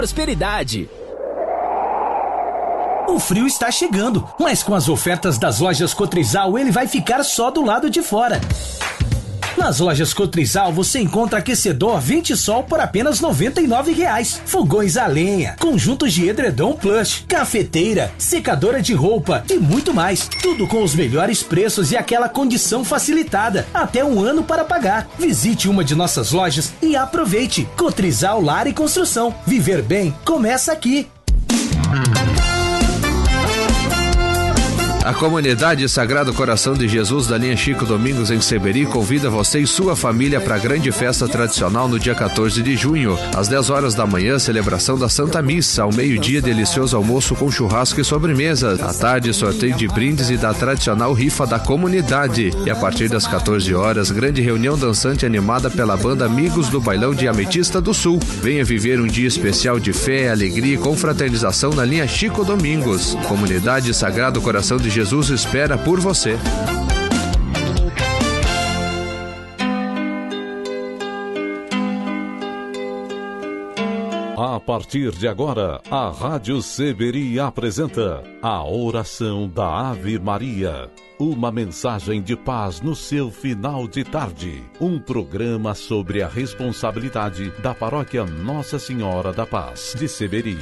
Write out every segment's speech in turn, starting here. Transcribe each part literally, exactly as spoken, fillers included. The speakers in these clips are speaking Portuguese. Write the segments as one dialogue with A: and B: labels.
A: prosperidade.
B: O frio está chegando, mas com as ofertas das lojas Cotrizal ele vai ficar só do lado de fora. Nas lojas Cotrizal você encontra aquecedor Vente Sol por apenas noventa e nove reais, fogões a lenha, conjuntos de edredom plush, cafeteira, secadora de roupa e muito mais. Tudo com os melhores preços e aquela condição facilitada, até um ano para pagar. Visite uma de nossas lojas e aproveite. Cotrizal Lar e Construção. Viver bem começa aqui.
C: A comunidade Sagrado Coração de Jesus da linha Chico Domingos em Seberi convida você e sua família para a grande festa tradicional no dia quatorze de junho. Às dez horas da manhã, celebração da Santa Missa. Ao meio-dia, delicioso almoço com churrasco e sobremesa. À tarde, sorteio de brindes e da tradicional rifa da comunidade. E a partir das quatorze horas, grande reunião dançante animada pela banda Amigos do Bailão de Ametista do Sul. Venha viver um dia especial de fé, alegria e confraternização na linha Chico Domingos. Comunidade Sagrado Coração de Jesus espera por você.
D: A partir de agora, a Rádio Seberi apresenta a oração da Ave Maria. Uma mensagem de paz no seu final de tarde. Um programa sobre a responsabilidade da paróquia Nossa Senhora da Paz de Seberi.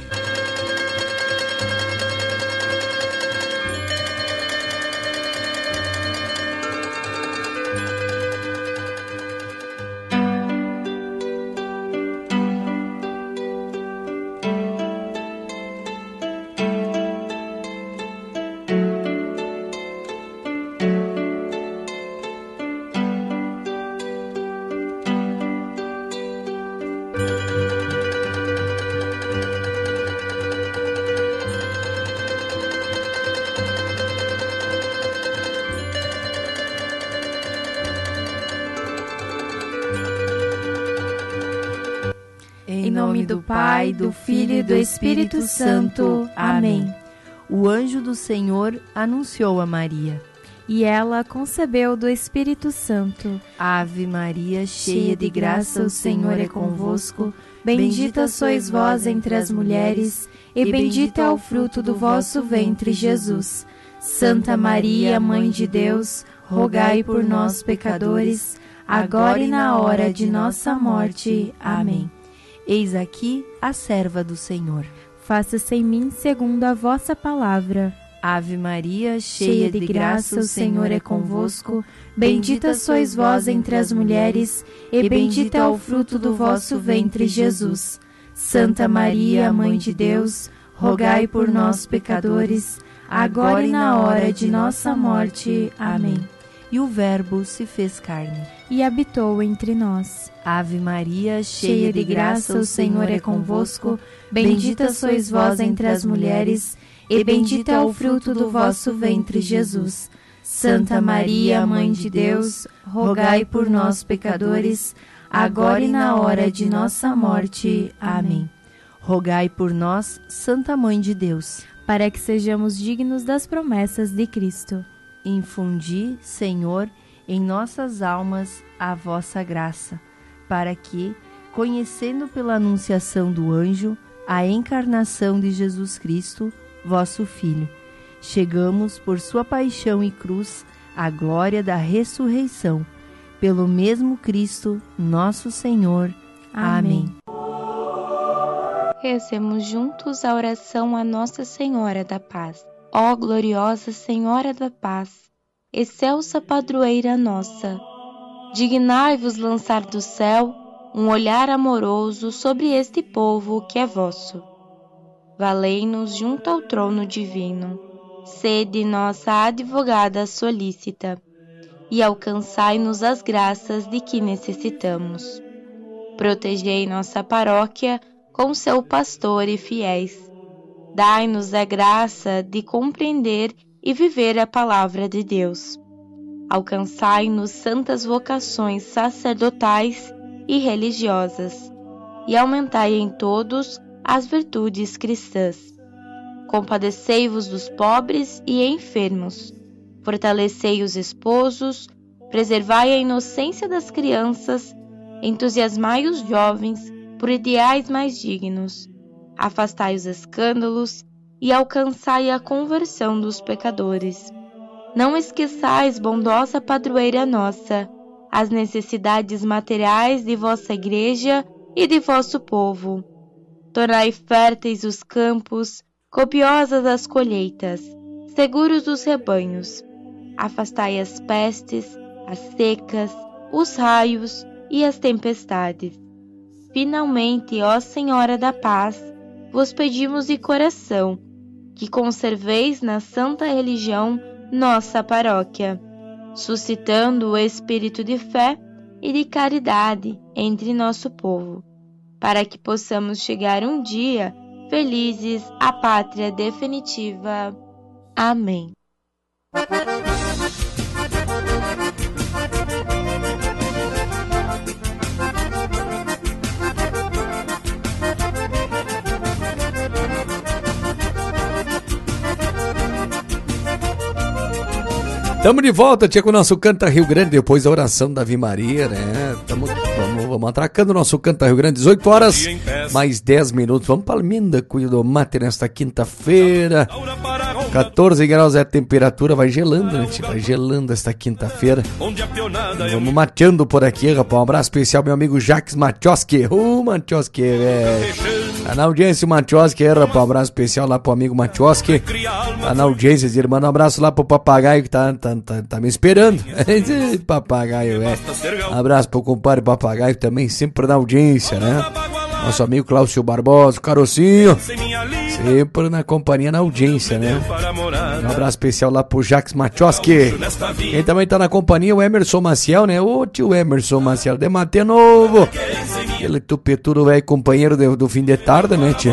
E: Em nome do Pai, do Filho e do Espírito Santo. Amém.
F: O anjo do Senhor anunciou a Maria,
E: e ela concebeu do Espírito Santo.
F: Ave Maria, cheia de graça, o Senhor é convosco. Bendita sois vós entre as mulheres, e bendito é o fruto do vosso ventre, Jesus. Santa Maria, Mãe de Deus, rogai por nós, pecadores, agora e na hora de nossa morte. Amém. Eis aqui a serva do Senhor.
E: Faça-se em mim segundo a vossa palavra.
F: Ave Maria, cheia de graça, o Senhor é convosco. Bendita sois vós entre as mulheres, e bendito é o fruto do vosso ventre, Jesus. Santa Maria, Mãe de Deus, rogai por nós, pecadores, agora e na hora de nossa morte. Amém. E o Verbo se fez carne
E: e habitou entre nós.
F: Ave Maria, cheia de graça, o Senhor é convosco. Bendita sois vós entre as mulheres, e bendito é o fruto do vosso ventre, Jesus. Santa Maria, Mãe de Deus, rogai por nós, pecadores, agora e na hora de nossa morte. Amém. Rogai por nós, Santa Mãe de Deus,
E: para que sejamos dignos das promessas de Cristo.
F: Infundi, Senhor, em nossas almas a vossa graça, para que, conhecendo pela anunciação do anjo a encarnação de Jesus Cristo, vosso Filho, chegamos por sua paixão e cruz à glória da ressurreição, pelo mesmo Cristo, nosso Senhor. Amém.
G: Rezemos juntos a oração a Nossa Senhora da Paz. Ó gloriosa Senhora da Paz, excelsa padroeira nossa, dignai-vos lançar do céu um olhar amoroso sobre este povo que é vosso. Valei-nos junto ao trono divino, sede nossa advogada solícita, e alcançai-nos as graças de que necessitamos. Protegei nossa paróquia com seu pastor e fiéis. Dai-nos a graça de compreender e viver a palavra de Deus. Alcançai-nos santas vocações sacerdotais e religiosas, e aumentai em todos as virtudes cristãs. Compadecei-vos dos pobres e enfermos, fortalecei os esposos, preservai a inocência das crianças, entusiasmai os jovens por ideais mais dignos. afastai os escândalos e alcançai a conversão dos pecadores. Não esqueçais, bondosa padroeira nossa, as necessidades materiais de vossa igreja e de vosso povo. Tornai férteis os campos, copiosas as colheitas, seguros os rebanhos. Afastai as pestes, as secas, os raios e as tempestades. Finalmente, ó Senhora da Paz, vos pedimos de coração que conserveis na santa religião nossa paróquia, suscitando o espírito de fé e de caridade entre nosso povo, para que possamos chegar um dia felizes à pátria definitiva. Amém.
A: Estamos de volta, tia, com o nosso Canta Rio Grande, depois da oração da Ave Maria, né? Tamo, vamos, vamos atracando o nosso Canta Rio Grande, dezoito horas, mais dez minutos. Vamos para Almenda, cuida do mate nesta quinta-feira. catorze graus é a temperatura, vai gelando, né, tia? Vai gelando esta quinta-feira. Vamos mateando por aqui, rapaz. Um abraço especial, meu amigo Jacques Matioski. Ô, uh, Matioski, velho. Tá na audiência o Matioski, rapaz. Um abraço especial lá pro amigo Matioski. Tá na audiência, irmão. Um abraço lá pro papagaio que tá, tá, tá, tá me esperando. Papagaio, é. Um abraço pro compadre papagaio também, sempre na audiência, né? Nosso amigo Cláudio Barbosa, o Carocinho. Sempre na companhia, na audiência, né? Um abraço especial lá pro Jacques Matioski. Quem também tá na companhia, o Emerson Maciel, né? Ô tio Emerson Maciel, de mate novo. Aquele tupeturo velho companheiro do, do fim de tarde, né, tio?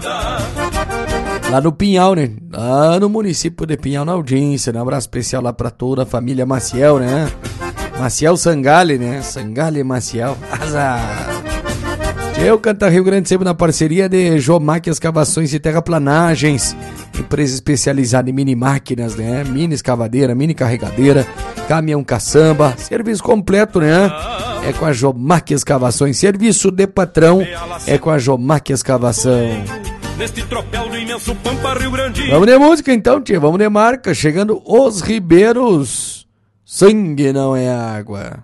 A: Lá no Pinhal, né? Lá no município de Pinhal, na audiência, né? Um abraço especial lá pra toda a família Maciel, né? Maciel Sangali, né? Sangali Maciel. Azar! Eu Canta Rio Grande sempre na parceria de Jomac Escavações e Terraplanagens, empresa especializada em mini máquinas, né? Mini escavadeira, mini carregadeira, caminhão caçamba, serviço completo, né? É com a Jomac Escavações, serviço de patrão é com a Jomac Escavação. Vamos de música então, tia, vamos de marca, chegando Os Ribeiros, sangue não é água.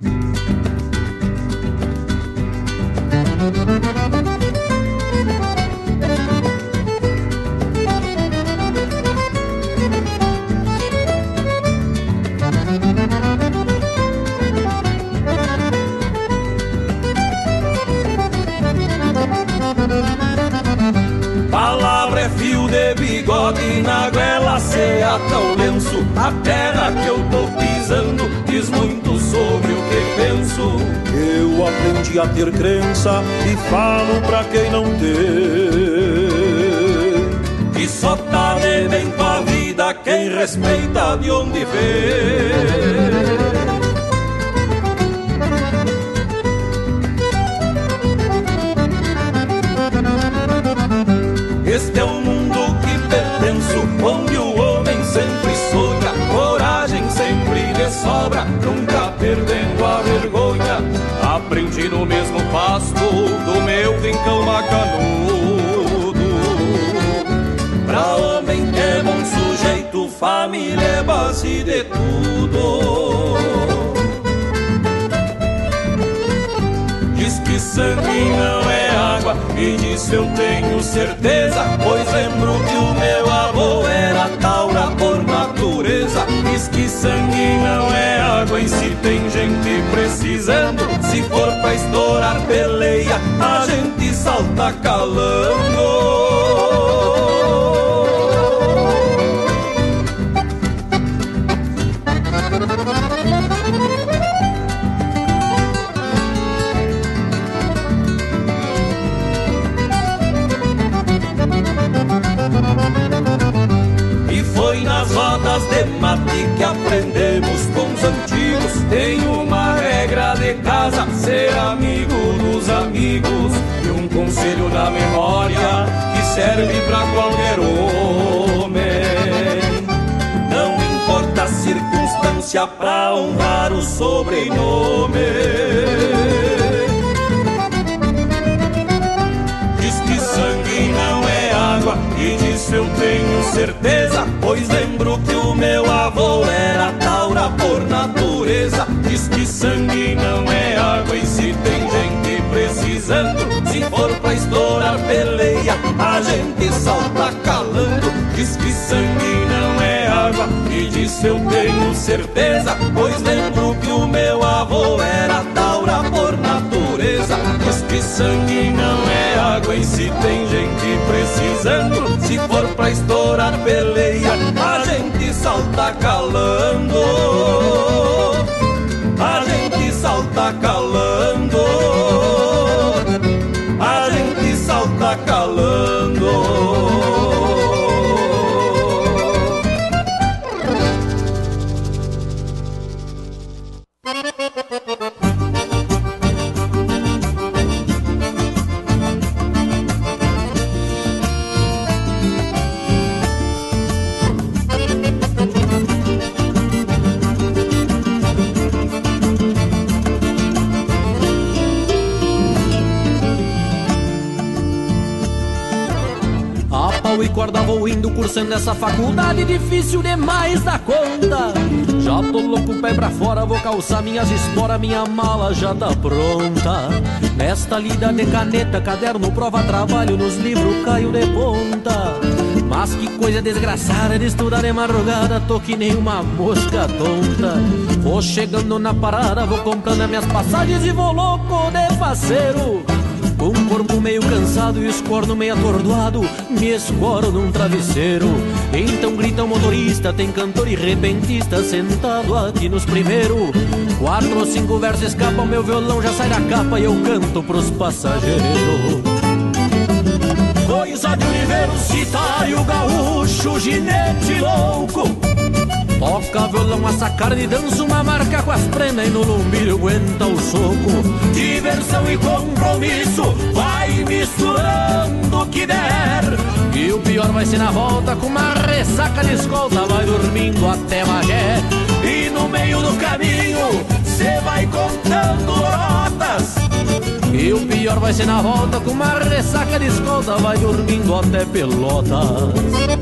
H: Palavra é fio de bigode, na goela se ata o lenço. A terra que eu tô pisando diz muito sobre o que penso. Eu aprendi a ter crença e falo pra quem não tem. E só tá de bem com a vida quem respeita de onde vem. Este é um mundo que pertenço, onde o homem sempre sonha, coragem sempre lhe sobra, nunca perdendo a vergonha. Aprendi no mesmo pasto do meu rincão macanudo. Pra homem que é bom sujeito, família é base de tudo. Diz que sangue não é água, e disso eu tenho certeza, pois lembro que o meu avô era taura por natureza. Diz que sangue não é água, e se tem gente precisando, se for pra estourar peleia, a gente salta calando. E foi nas rodas de mate que aprendemos com os antigos. Tem uma regra de casa, ser amigo dos amigos, e um conselho na memória que serve pra qualquer homem. Não importa a circunstância pra honrar o sobrenome. Diz que sangue não é disso eu tenho certeza, pois lembro que o meu avô era taura por natureza. Diz que sangue não é água e se tem gente precisando, se for pra estourar peleia, a gente salta calando. Diz que sangue não é água e disso eu tenho certeza, pois lembro que o meu avô era taura por natureza. Diz que sangue não é água e se tem gente precisando, se for pra estourar peleia, a gente salta calando. A gente salta calando. A gente salta calando.
I: E corda vou indo cursando essa faculdade difícil demais da conta. Já tô louco, pé pra fora, vou calçar minhas esporas, minha mala já tá pronta. Nesta lida de caneta, caderno, prova, trabalho, nos livros caio de ponta. Mas que coisa desgraçada de estudar de madrugada, tô que nem uma mosca tonta. Vou chegando na parada, vou comprando as minhas passagens e vou louco de faceiro. Com o corpo meio cansado e o escorno meio atordoado, me escoro num travesseiro. Então grita o motorista, tem cantor e repentista sentado aqui nos primeiros. Quatro ou cinco versos escapam, meu violão já sai da capa e eu canto pros passageiros. Coisa de universitário, gaúcho, ginete louco. Toca violão, assa carne, dança uma marca com as prenas e no lombilho aguenta o soco. Diversão e compromisso, vai misturando o que der. E o pior vai ser na volta, com uma ressaca de escolta, vai dormindo até Magé. E no meio do caminho, cê vai contando lorotas. E o pior vai ser na volta, com uma ressaca de escolta, vai dormindo até Pelotas.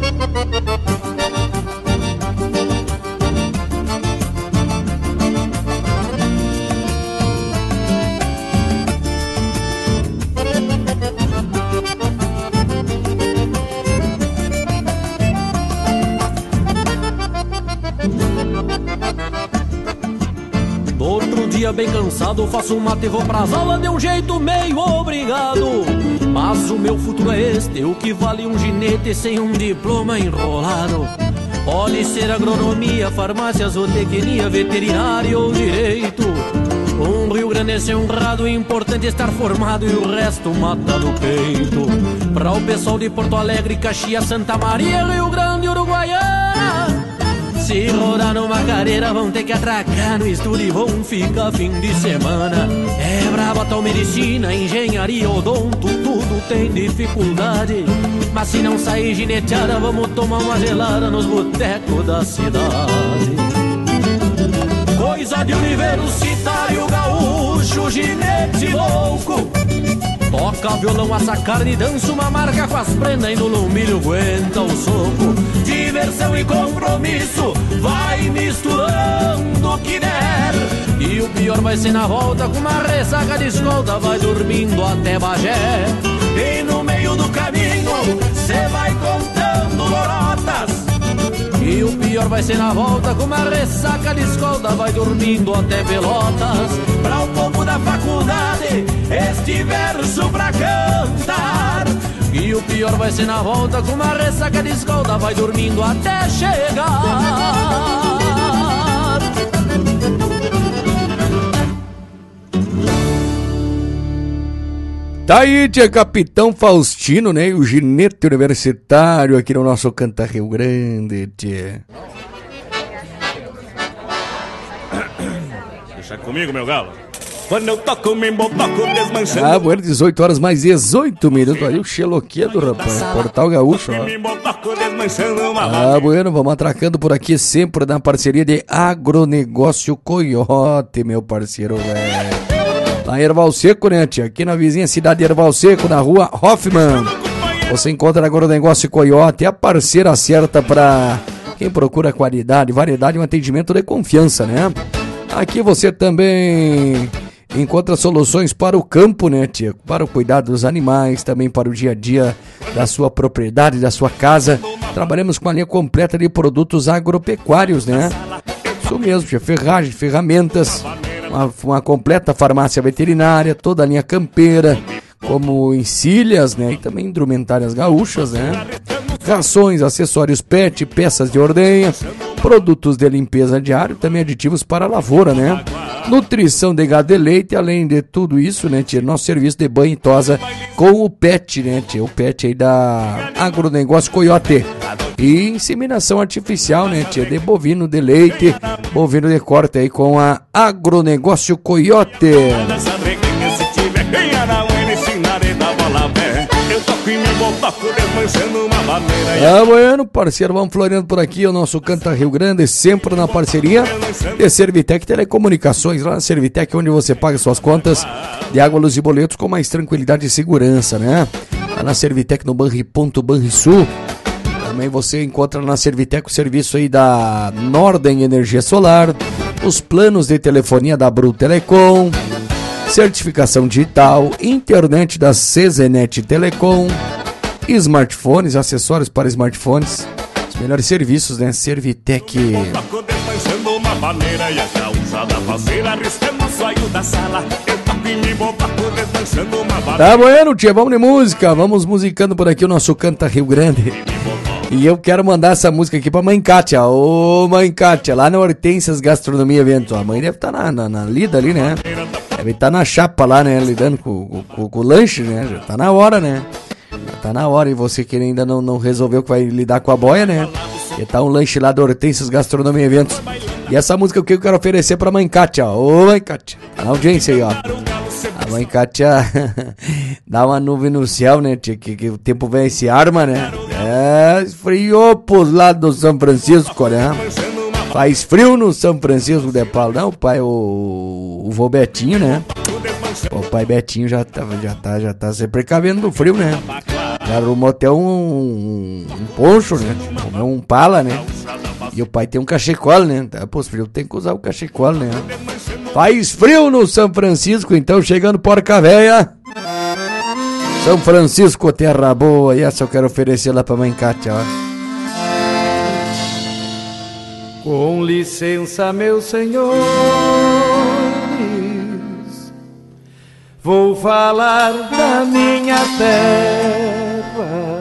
I: Bem cansado, faço um mate e vou pras aulas de um jeito meio obrigado. Mas o meu futuro é este, o que vale um ginete sem um diploma enrolado. Pode ser agronomia, farmácia, zootecnia, veterinário ou direito. Um Rio Grandense honrado, importante estar formado e o resto mata no peito. Pra o pessoal de Porto Alegre, Caxias, Santa Maria, Rio Grande, Uruguaiana, se rodar numa cadeira vão ter que atracar no estudo e vão ficar fim de semana. É brava tal medicina, engenharia, odonto, tudo tem dificuldade. Mas se não sair gineteada, vamos tomar uma gelada nos botecos da cidade. Coisa de universitário, gaúcho, ginete louco. Toca violão, assa carne, dança uma marca com as prendas e no lombilho aguenta o soco. Diversão e compromisso, vai misturando o que der. E o pior vai ser na volta, com uma ressaca de escolta, vai dormindo até Bagé. E no meio do caminho, cê vai contando lorotas. E o pior vai ser na volta, com uma ressaca de escolta, vai dormindo até Pelotas. Pra o povo da faculdade, este verso pra cantar. E o pior vai ser na volta, com uma ressaca de escolta, vai dormindo até chegar.
A: Tá aí, tia Capitão Faustino, né? O ginete universitário aqui no nosso Canta Rio Grande, tia.
J: Deixa comigo, meu galo. Quando eu toco, me embotoco desmanchando.
A: Ah, bueno, dezoito horas mais dezoito minutos. Aí o xeloquedo, rapaz. Portal Gaúcho, ó. Ah, bueno, vamos atracando por aqui sempre na parceria de Agronegócio Coiote, meu parceiro, velho. Lá em Erval Seco, né, tia? Aqui na vizinha cidade de Erval Seco, na rua Hoffman. Você encontra na Agronegócio Coyote, a parceira certa para quem procura qualidade, variedade e um atendimento de confiança, né? Aqui você também encontra soluções para o campo, né, tia? Para o cuidado dos animais, também para o dia a dia da sua propriedade, da sua casa. Trabalhamos com uma linha completa de produtos agropecuários, né? Isso mesmo, tia. Ferragem, ferramentas, uma, uma completa farmácia veterinária, toda a linha campeira, como encilhas, né? E também indumentárias gaúchas, né? Rações, acessórios pet, peças de ordenha, produtos de limpeza diária, também aditivos para a lavoura, né? Nutrição de gado e leite, além de tudo isso, né, tia? Nosso serviço de banho e tosa com o pet, né, tia? O pet aí da Agronegócio Coyote. E inseminação artificial, né, tia? De bovino de leite, bovino de corte aí com a Agronegócio Coyote. Ah, bueno, parceiro, vamos floreando por aqui o nosso Canta Rio Grande, sempre na parceria de Servitec Telecomunicações, lá na Servitec, onde você paga suas contas de água, luz e boletos com mais tranquilidade e segurança, né? Lá na Servitec, no Banriponto, Banrisul. Também você encontra na Servitec o serviço aí da Norden Energia Solar, os planos de telefonia da Bru Telecom, certificação digital, internet da C Z Net Telecom, smartphones, acessórios para smartphones, os melhores serviços, né? Servitec. Tá bueno, tia, vamos de música, vamos musicando por aqui o nosso Canta Rio Grande. E eu quero mandar essa música aqui pra mãe Kátia. Ô, mãe Kátia, lá na Hortências Gastronomia Eventos. A mãe deve estar tá na, na, na lida ali, né? Deve estar tá na chapa lá, né? Lidando com, com, com o lanche, né? Já tá na hora, né? Já tá na hora. E você que ainda não, não resolveu que vai lidar com a boia, né? E tá um lanche lá da Hortências Gastronomia Eventos. E essa música que eu quero oferecer pra mãe Kátia. Ô, mãe Kátia. Tá na audiência aí, ó. A mãe Kátia dá uma nuvem no céu, né? Que, que o tempo vem e se arma, né? É, esfriou pros lados do São Francisco, né? Faz frio no São Francisco de Paulo. Não, o pai, o, o vô Betinho, né? O pai Betinho já tá, já tá, já tá se precavendo do frio, né? Já arrumou até um, um, um poncho, né? Comeu um pala, né? E o pai tem um cachecol, né? Pô, os frio tem que usar o cachecol, né? Faz frio no São Francisco, então chegando Porca Véia. São Francisco, terra boa. E essa eu quero oferecer lá pra mãe Kátia, ó.
K: Com licença, meus senhores, vou falar da minha terra.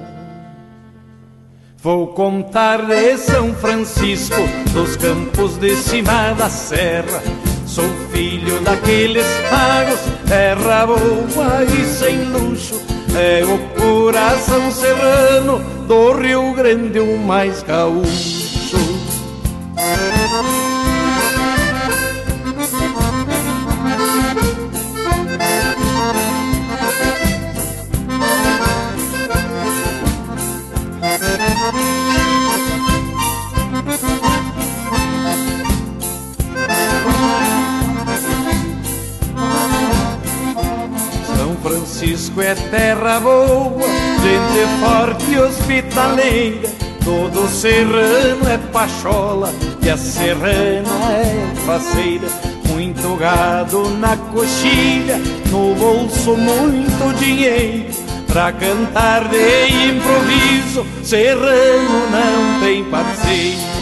K: Vou contar de São Francisco, dos campos de cima da serra. Sou filho daqueles pagos, terra boa e sem luxo. É o coração serrano do Rio Grande, o mais gaúcho. São Francisco é terra boa, gente forte e hospitaleira. Todo serrano é pachola e a serrana é faceira. Muito gado na coxilha, no bolso muito dinheiro. Pra cantar de improviso, serrano não tem parceiro.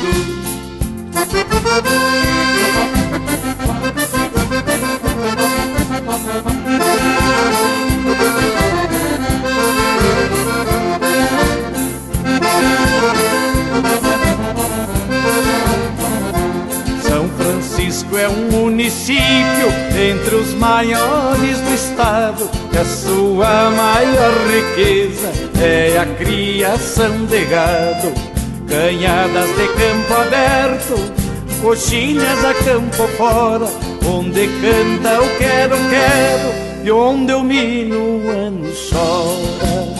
K: São Francisco é um município entre os maiores do estado. E a sua maior riqueza é a criação de gado. Canhadas de campo aberto, coxinhas a campo fora, onde canta o quero, quero, e onde o minuano chora.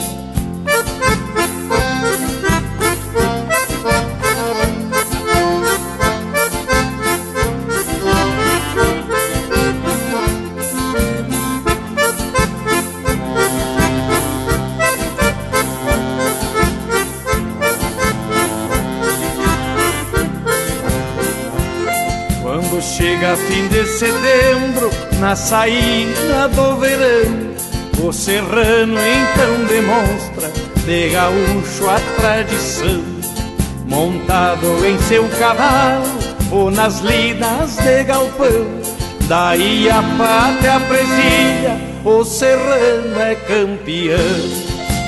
K: Chega fim de setembro, na saída do verão, o serrano então demonstra de gaúcho a tradição. Montado em seu cavalo ou nas lidas de galpão, daí a pátria presília, o serrano é campeão.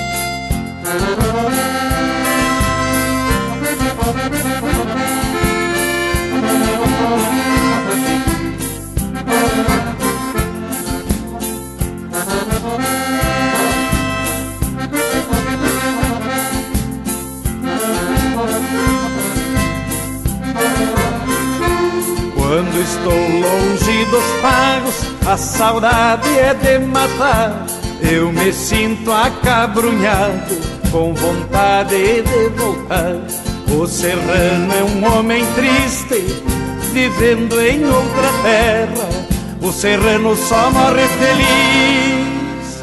K: Quando estou longe dos pagos, a saudade é de matar. Eu me sinto acabrunhado, com vontade de voltar. O serrano é um homem triste, vivendo em outra terra. O serrano só morre feliz,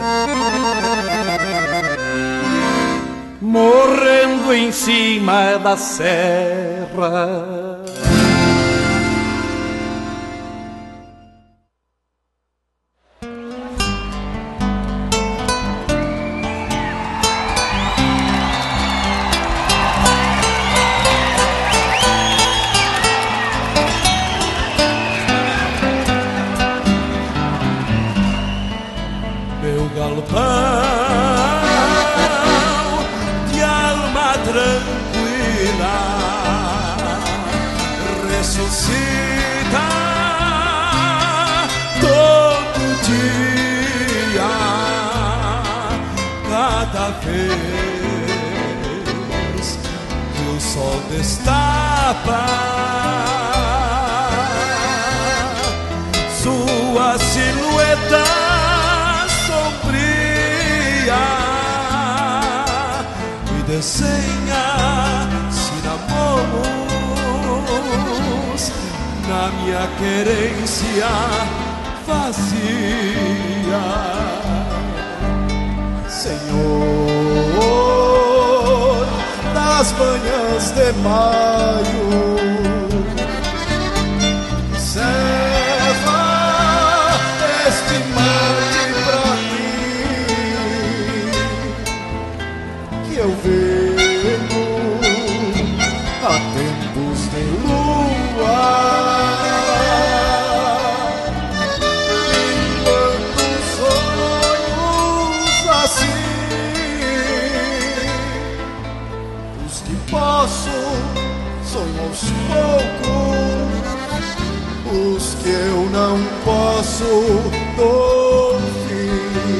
K: morrendo em cima da serra.
H: Destapa sua silhueta sombria e desenha cinamomos na minha querência vazia. Senhor das manhãs de maio, serva este mate pra mim, que eu venho há tempos de lua, limpando sonhos assim. Posso, sonho aos poucos, os que eu não posso dou fim.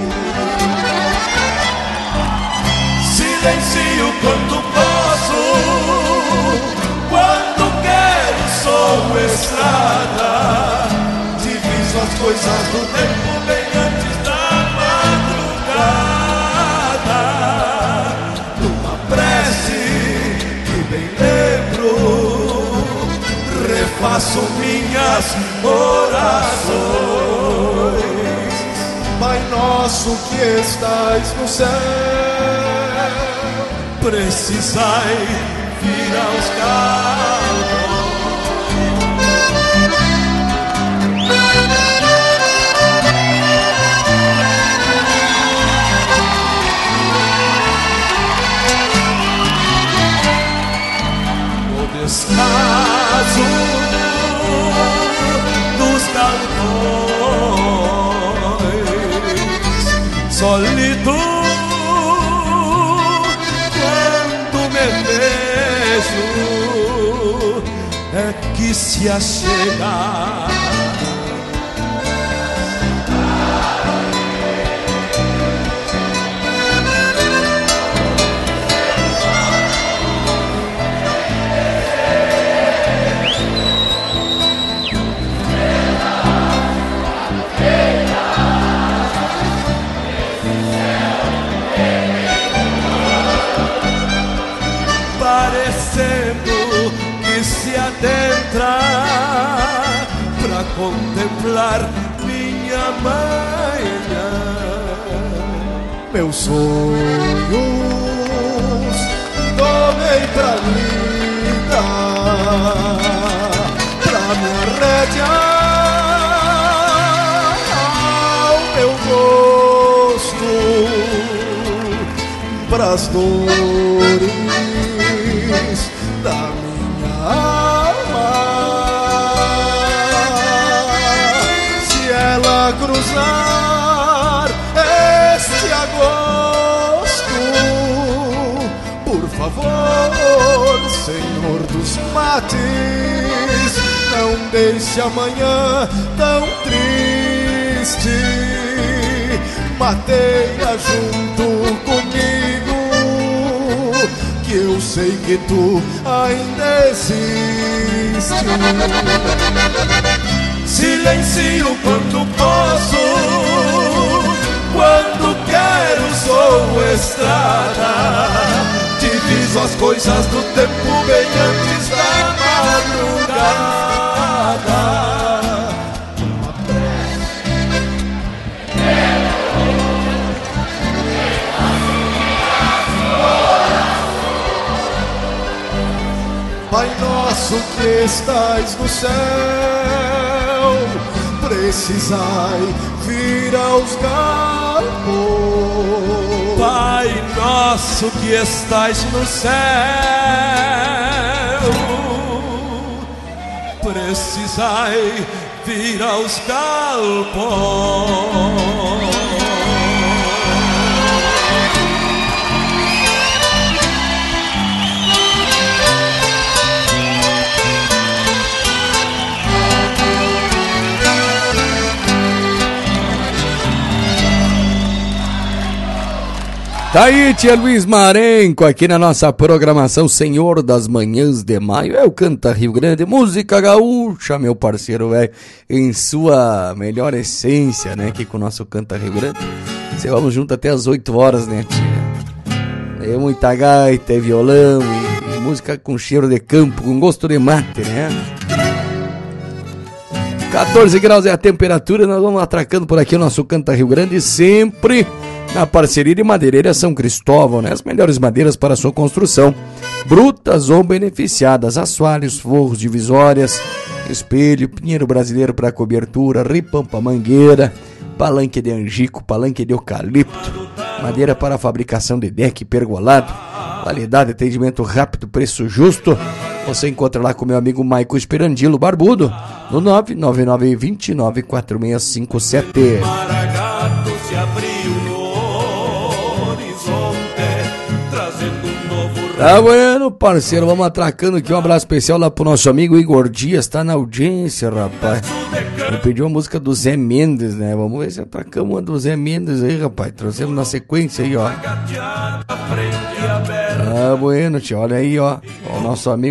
H: Silencio quanto posso, quando quero sou estrada, diviso as coisas do tempo bem antes da madrugada, numa prece bem lembro, refaço minhas orações. Pai nosso que estais no céu, precisai vir aos galpões. Descaso dos galpões, sólido quando me vejo, é que se achega adentrar pra contemplar minha manhã. Meus sonhos tomei pra lida, pra minha rede
L: pras dores da minha alma. Se ela cruzar este agosto, por favor, Senhor dos mates, não deixe amanhã tão triste. Mateia junto comigo, que eu sei que tu ainda existe.
H: Silencio quando posso, quando quero sou estrada. Diviso as coisas do tempo bem antes da madrugada.
L: Pai nosso que estais no céu, precisai vir aos galpos.
H: Pai nosso que estais no céu, precisai vir aos galpos.
A: Tá aí, tia Luiz Marenco, aqui na nossa programação Senhor das Manhãs de Maio. É o Canta Rio Grande, música gaúcha, meu parceiro, velho, em sua melhor essência, né, aqui com o nosso Canta Rio Grande. Você vamos junto até as oito horas, né, tia? É muita gaita, é violão e, e música com cheiro de campo, com gosto de mate, né? catorze graus é a temperatura, nós vamos atracando por aqui o nosso Canta Rio Grande, sempre na parceria de Madeireira São Cristóvão, né? As melhores madeiras para sua construção, brutas ou beneficiadas, assoalhos, forros, divisórias, espelho, pinheiro brasileiro para cobertura, ripampa, mangueira, palanque de angico, palanque de eucalipto, madeira para a fabricação de deck pergolado, qualidade, atendimento rápido, preço justo. Você encontra lá com meu amigo Maico Esperandilo Barbudo no nove nove nove, dois nove, quatro seis cinco sete. Tá bueno, parceiro, vamos atracando aqui, um abraço especial lá pro nosso amigo Igor Dias, tá na audiência, rapaz. Ele pediu uma música do Zé Mendes, né? Vamos ver se atracamos uma do Zé Mendes aí, rapaz. Trouxemos na sequência aí, ó. Ah, bueno, tio, olha aí, ó. O nosso amigo